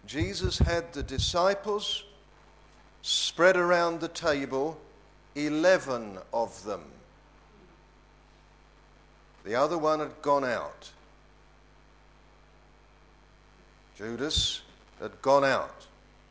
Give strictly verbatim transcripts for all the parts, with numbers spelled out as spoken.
Jesus had the disciples spread around the table, eleven of them. The other one had gone out. Judas had gone out.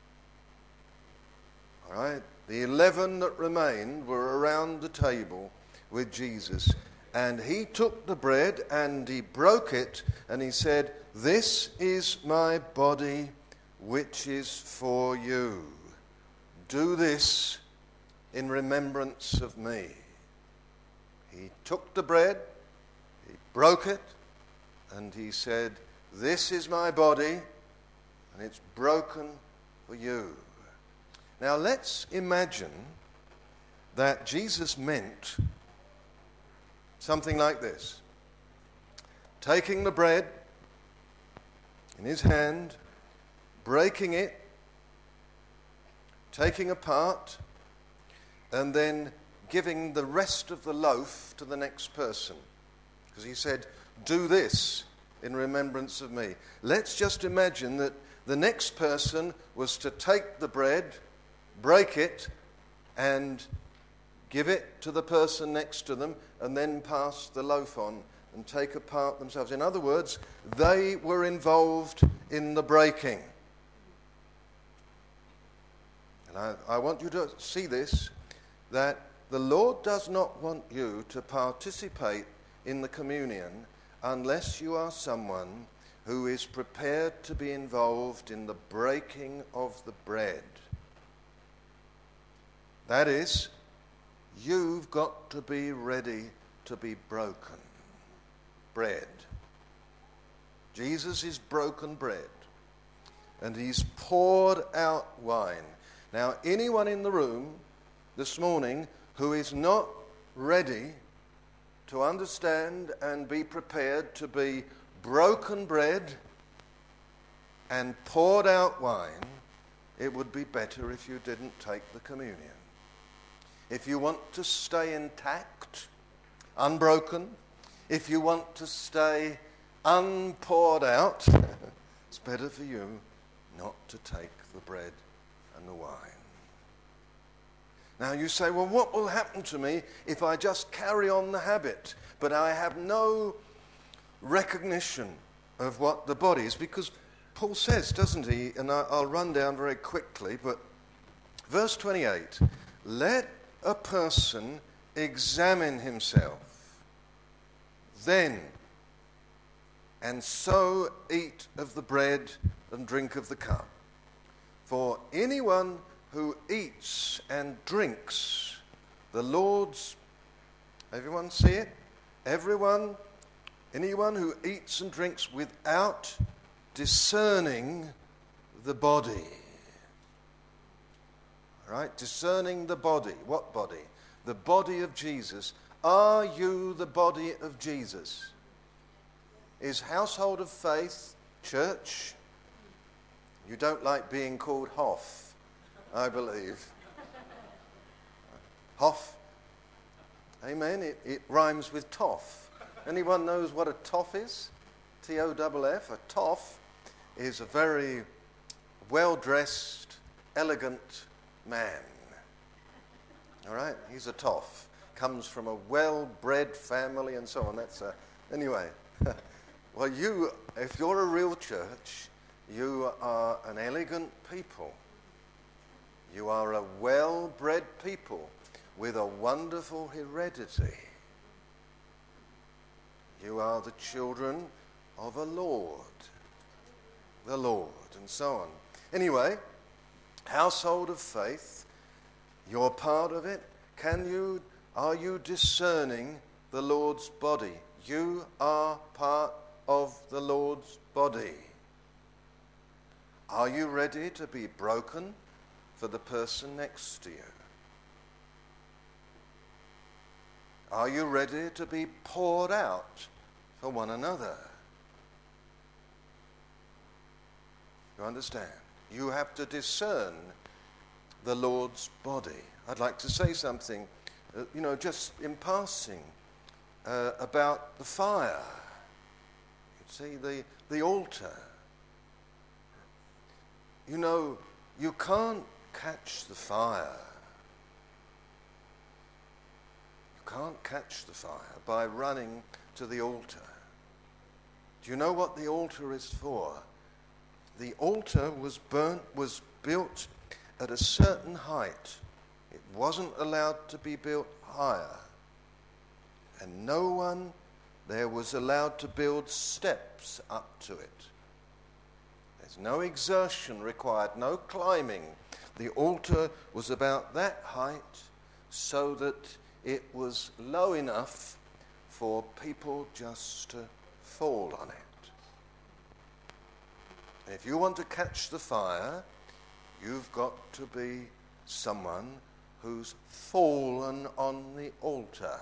All right? The eleven that remained were around the table with Jesus. And he took the bread and he broke it and he said, "This is my body which is for you. Do this in remembrance of me." He took the bread, he broke it, and he said, "This is my body, and it's broken for you." Now let's imagine that Jesus meant something like this. Taking the bread in his hand, breaking it, taking a part, and then giving the rest of the loaf to the next person. Because he said, "Do this in remembrance of me." Let's just imagine that the next person was to take the bread, break it, and give it to the person next to them, and then pass the loaf on and take a part themselves. In other words, they were involved in the breaking. And I, I want you to see this, that the Lord does not want you to participate in the communion unless you are someone who is prepared to be involved in the breaking of the bread. That is, you've got to be ready to be broken. Bread. Jesus is broken bread. And he's poured out wine. Now, anyone in the room this morning who is not ready to understand and be prepared to be broken bread and poured out wine, it would be better if you didn't take the communion. If you want to stay intact, unbroken, if you want to stay unpoured out, it's better for you not to take the bread and the wine. Now you say, well, what will happen to me if I just carry on the habit, but I have no recognition of what the body is? Because Paul says, doesn't he, and I'll run down very quickly, but verse twenty-eight, let a person examine himself, then, and so eat of the bread and drink of the cup. For anyone who eats and drinks the Lord's, everyone see it? Everyone, anyone who eats and drinks without discerning the body. All right, discerning the body. What body? The body of Jesus. Are you the body of Jesus? Is Household of Faith church? You don't like being called Hoff, I believe. Hoff. Amen. It, it rhymes with toff. Anyone knows what a toff is? T O F F. A toff is a very well-dressed, elegant man. All right? He's a toff. Comes from a well-bred family and so on. That's a, anyway. Well, you, if you're a real church, you are an elegant people. You are a well-bred people with a wonderful heredity. You are the children of a Lord. The Lord, and so on. Anyway, Household of Faith, you're part of it. Can you, are you discerning the Lord's body? You are part of the Lord's body. Are you ready to be broken for the person next to you? Are you ready to be poured out for one another? You understand? You have to discern the Lord's body. I'd like to say something, uh, you know, just in passing, uh, about the fire. You see, the, the altar. you know, you can't catch the fire. You can't catch the fire by running to the altar. Do you know what the altar is for? The altar was burnt, was built at a certain height. It wasn't allowed to be built higher. And no one there was allowed to build steps up to it. There's no exertion required, no climbing. The altar was about that height so that it was low enough for people just to fall on it. And if you want to catch the fire, you've got to be someone who's fallen on the altar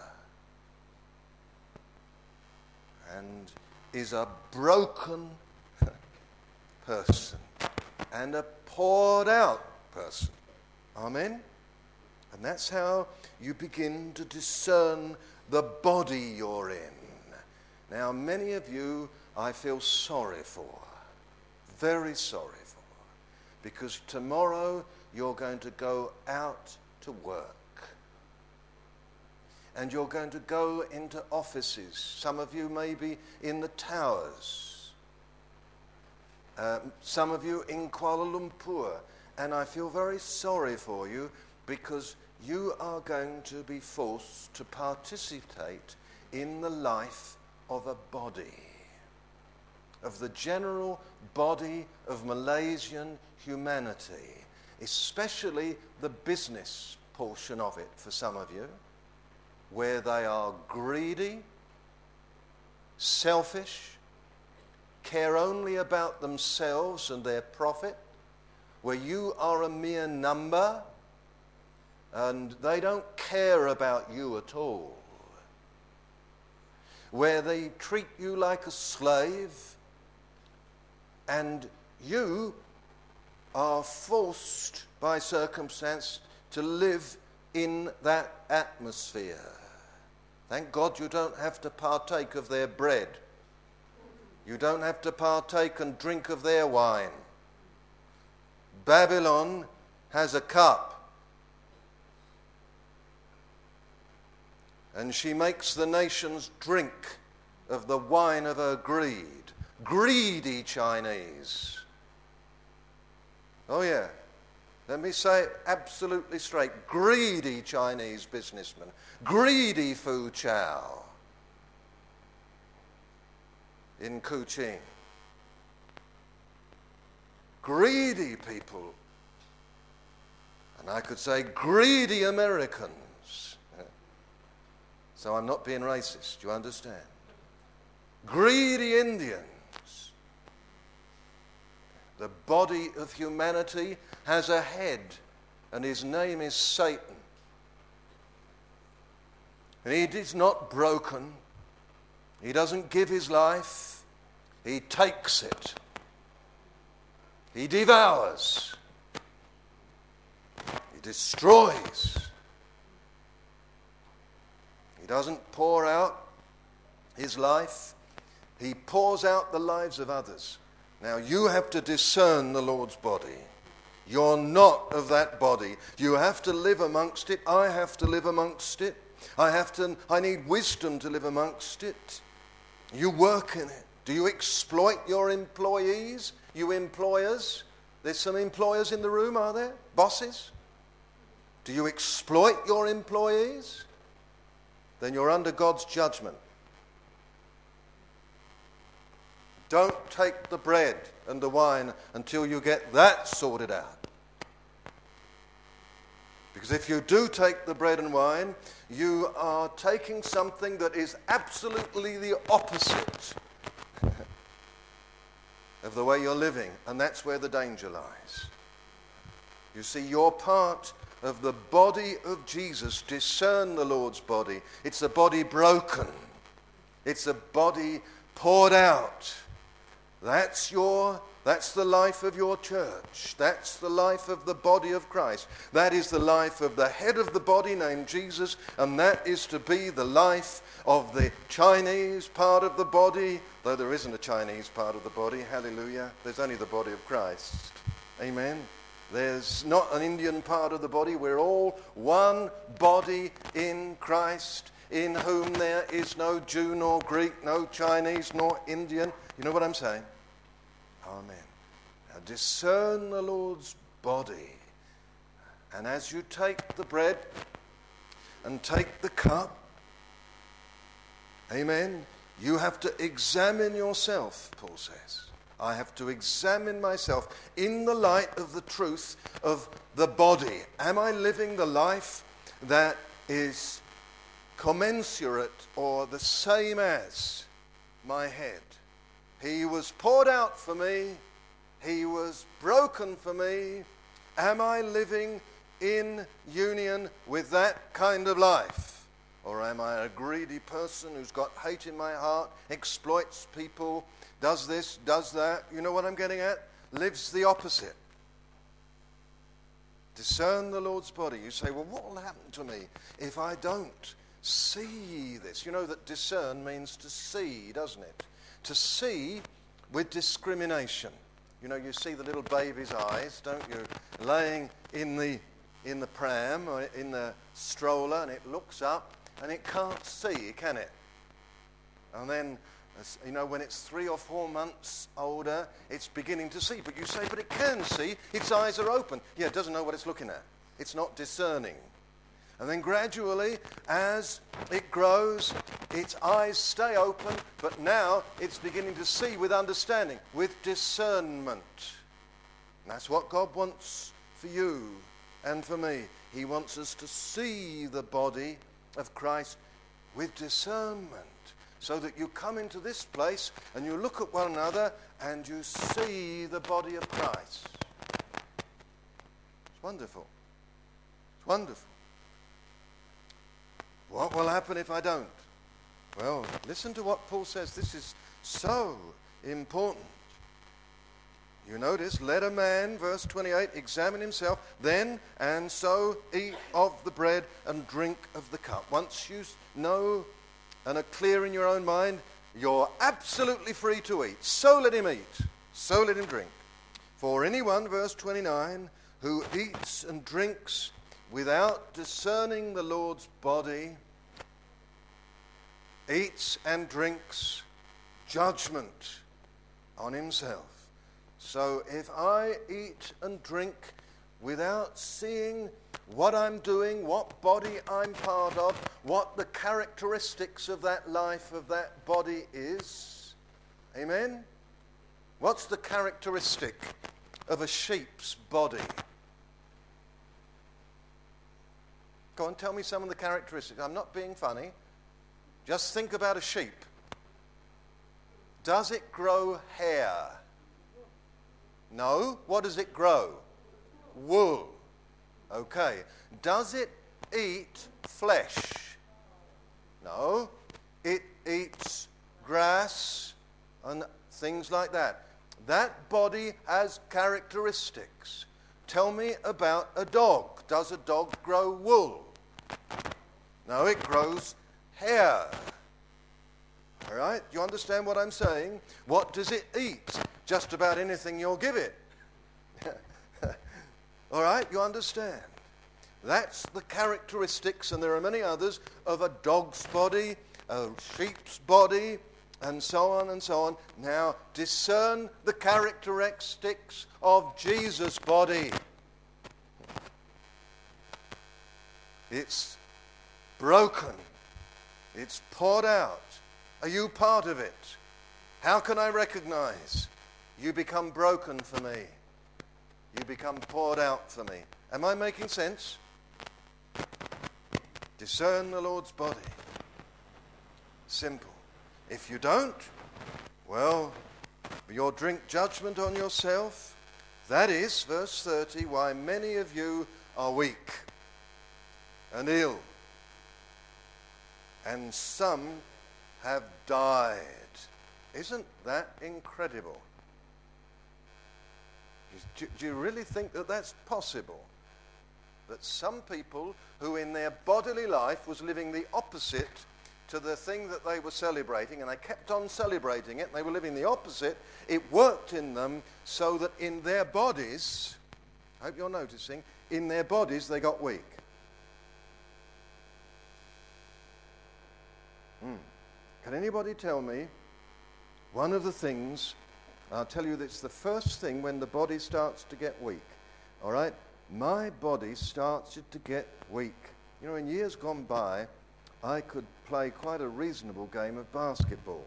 and is a broken person and a poured out person. Amen? And that's how you begin to discern the body you're in. Now, many of you I feel sorry for, very sorry for, because tomorrow you're going to go out to work. And you're going to go into offices. Some of you may be in the towers. Uh, some of you in Kuala Lumpur. And I feel very sorry for you because you are going to be forced to participate in the life of a body, of the general body of Malaysian humanity, especially the business portion of it for some of you, where they are greedy, selfish, care only about themselves and their profit, where you are a mere number and they don't care about you at all, where they treat you like a slave and you are forced by circumstance to live in that atmosphere. Thank God you don't have to partake of their bread. You don't have to partake and drink of their wine. Babylon has a cup, and she makes the nations drink of the wine of her greed. Greedy Chinese. Oh yeah. Let me say it absolutely straight. Greedy Chinese businessmen. Greedy Fu Chao in Kuching. Greedy people. And I could say greedy Americans. So I'm not being racist, do you understand? Greedy Indians. The body of humanity has a head, and his name is Satan. And he is not broken. He doesn't give his life. He takes it. He devours. He destroys. He doesn't pour out his life. He pours out the lives of others. Now, you have to discern the Lord's body. You're not of that body. You have to live amongst it. I have to live amongst it. I have to, I need wisdom to live amongst it. You work in it. Do you exploit your employees? You employers? There's some employers in the room, are there? Bosses? Do you exploit your employees? Then you're under God's judgment. Don't take the bread and the wine until you get that sorted out. Because if you do take the bread and wine, you are taking something that is absolutely the opposite of the way you're living. And that's where the danger lies. You see, you're part of the body of Jesus. Discern the Lord's body. It's a body broken. It's a body poured out. That's your, that's the life of your church. That's the life of the body of Christ. That is the life of the head of the body named Jesus, and that is to be the life of the Chinese part of the body, though there isn't a Chinese part of the body. Hallelujah. There's only the body of Christ. Amen. There's not an Indian part of the body. We're all one body in Christ, in whom there is no Jew nor Greek, no Chinese nor Indian. You know what I'm saying? Amen. Now discern the Lord's body. And as you take the bread and take the cup, amen, you have to examine yourself, Paul says. I have to examine myself in the light of the truth of the body. Am I living the life that is commensurate or the same as my head? He was poured out for me. He was broken for me. Am I living in union with that kind of life? Or am I a greedy person who's got hate in my heart, exploits people, does this, does that? You know what I'm getting at? Lives the opposite. Discern the Lord's body. You say, well, what will happen to me if I don't see this? You know that discern means to see, doesn't it? To see with discrimination. You know, you see the little baby's eyes, don't you? Laying in the in the pram or in the stroller, and it looks up and it can't see, can it? And then, you know, when it's three or four months older, it's beginning to see. But you say, but it can see. Its eyes are open. Yeah, it doesn't know what it's looking at. It's not discerning. And then gradually, as it grows, its eyes stay open, but now it's beginning to see with understanding, with discernment. And that's what God wants for you and for me. He wants us to see the body of Christ with discernment, so that you come into this place and you look at one another and you see the body of Christ. It's wonderful. It's wonderful. What will happen if I don't? Well, listen to what Paul says. This is so important. You notice, let a man, verse twenty-eight, examine himself, then and so eat of the bread and drink of the cup. Once you know and are clear in your own mind, you're absolutely free to eat. So let him eat, so let him drink. For anyone, verse twenty-nine, who eats and drinks without discerning the Lord's body, eats and drinks judgment on himself. So if I eat and drink without seeing what I'm doing, what body I'm part of, what the characteristics of that life, of that body is, amen? What's the characteristic of a sheep's body? Go on, tell me some of the characteristics. I'm not being funny. Just think about a sheep. Does it grow hair? No. What does it grow? Wool. Okay. Does it eat flesh? No. It eats grass and things like that. That body has characteristics. Tell me about a dog. Does a dog grow wool? No, it grows hair. All right? Do you understand what I'm saying? What does it eat? Just about anything you'll give it. All right? You understand? That's the characteristics, and there are many others, of a dog's body, a sheep's body, and so on and so on. Now, discern the characteristics of Jesus' body. It's broken. It's poured out. Are you part of it? How can I recognize? You become broken for me. You become poured out for me. Am I making sense? Discern the Lord's body. Simple. If you don't, well, you'll drink judgment on yourself. That is, verse thirty, why many of you are weak and ill, and some have died. Isn't that incredible? Do, do you really think that that's possible? That some people who in their bodily life was living the opposite to the thing that they were celebrating, and they kept on celebrating it, and they were living the opposite, it worked in them so that in their bodies, I hope you're noticing, in their bodies they got weak. Hmm. Can anybody tell me one of the things, I'll tell you that's the first thing when the body starts to get weak, all right? My body starts to get weak. You know, in years gone by, I could play quite a reasonable game of basketball.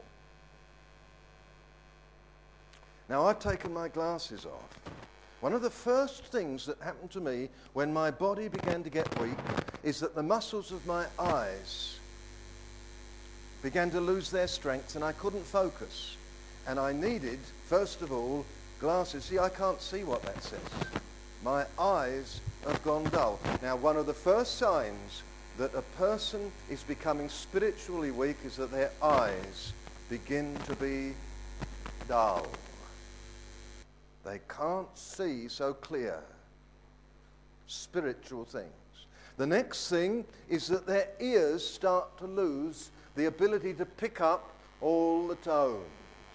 Now, I've taken my glasses off. One of the first things that happened to me when my body began to get weak is that the muscles of my eyes began to lose their strength, and I couldn't focus. And I needed, first of all, glasses. See, I can't see what that says. My eyes have gone dull. Now, one of the first signs that a person is becoming spiritually weak is that their eyes begin to be dull. They can't see so clear spiritual things. The next thing is that their ears start to lose the ability to pick up all the tones.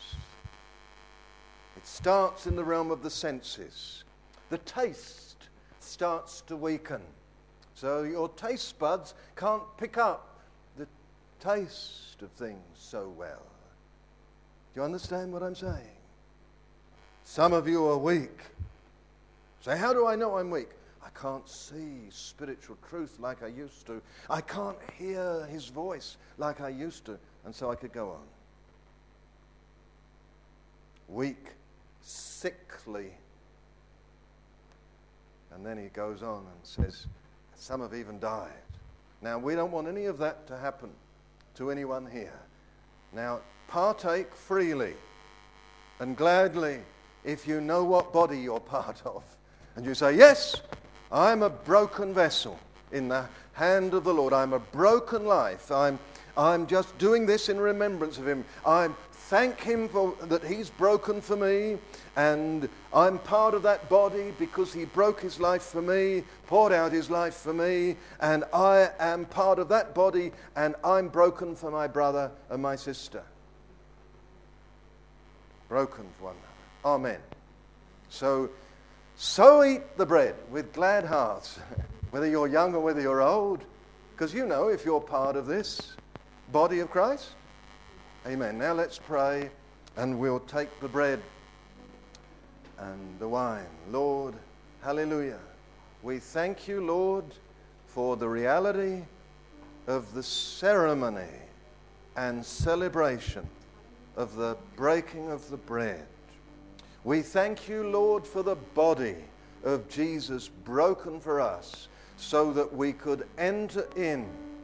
It starts in the realm of the senses. The taste starts to weaken. So your taste buds can't pick up the taste of things so well. Do you understand what I'm saying? Some of you are weak. Say, how do I know I'm weak? I can't see spiritual truth like I used to. I can't hear his voice like I used to. And so I could go on. Weak, sickly. And then he goes on and says, some have even died. Now, we don't want any of that to happen to anyone here. Now, partake freely and gladly if you know what body you're part of. And you say, yes, I'm a broken vessel in the hand of the Lord. I'm a broken life. I'm, I'm just doing this in remembrance of him. I thank him for that he's broken for me, and I'm part of that body because he broke his life for me, poured out his life for me, and I am part of that body, and I'm broken for my brother and my sister. Broken for one another. Amen. So, so eat the bread with glad hearts, whether you're young or whether you're old, because you know if you're part of this body of Christ. Amen. Now let's pray, and we'll take the bread and the wine. Lord, hallelujah. We thank you, Lord, for the reality of the ceremony and celebration of the breaking of the bread. We thank you, Lord, for the body of Jesus broken for us so that we could enter in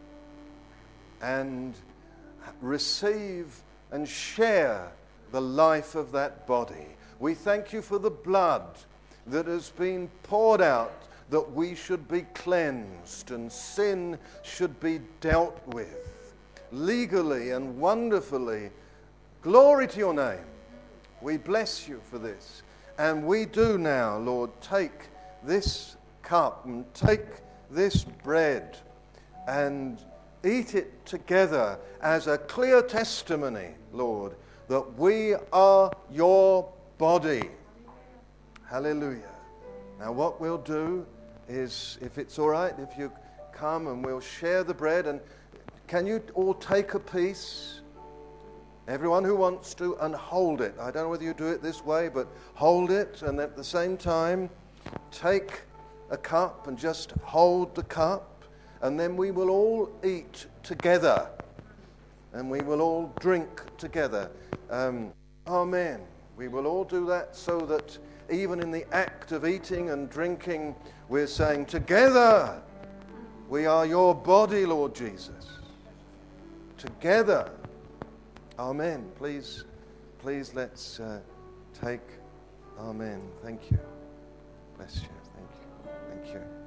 and receive and share the life of that body. We thank you for the blood that has been poured out that we should be cleansed and sin should be dealt with legally and wonderfully. Glory to your name. We bless you for this. And we do now, Lord, take this cup and take this bread and eat it together as a clear testimony, Lord, that we are your body. Hallelujah. Now what we'll do is, if it's all right, if you come and we'll share the bread, and can you all take a piece? Everyone who wants to, and hold it. I don't know whether you do it this way, but hold it, and at the same time, take a cup and just hold the cup, and then we will all eat together, and we will all drink together. Um, amen. We will all do that so that even in the act of eating and drinking, we're saying, together, we are your body, Lord Jesus. Together. Amen. Please, please let's uh, take. Amen. Thank you. Bless you. Thank you. Thank you.